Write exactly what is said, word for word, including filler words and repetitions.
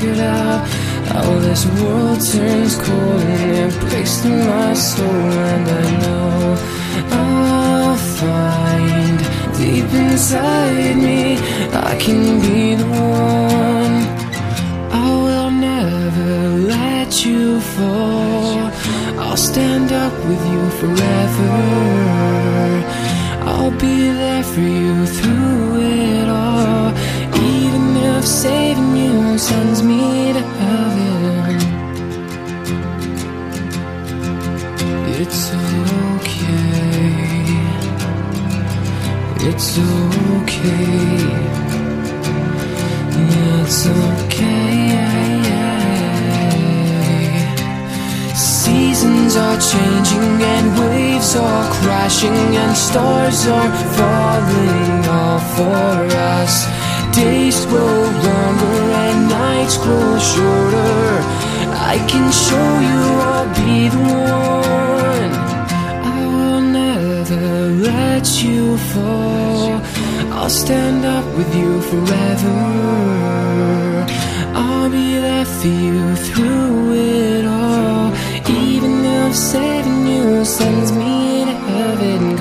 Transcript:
figured out how this world turns cold and it breaks through my soul. And I know I'll find deep inside me I can be the one. I will never let you fall. I'll stand up with you forever. I'll be there for you through it all, even if saving you sends me to heaven. It's okay, it's okay, it's okay. Seasons are changing and waves are crashing and stars are falling all for us. Days grow longer and nights grow shorter. I can show you I'll be the one. I will never let you fall. I'll stand up with you forever. I'll be there for you through it all, even if saving you sends me to heaven.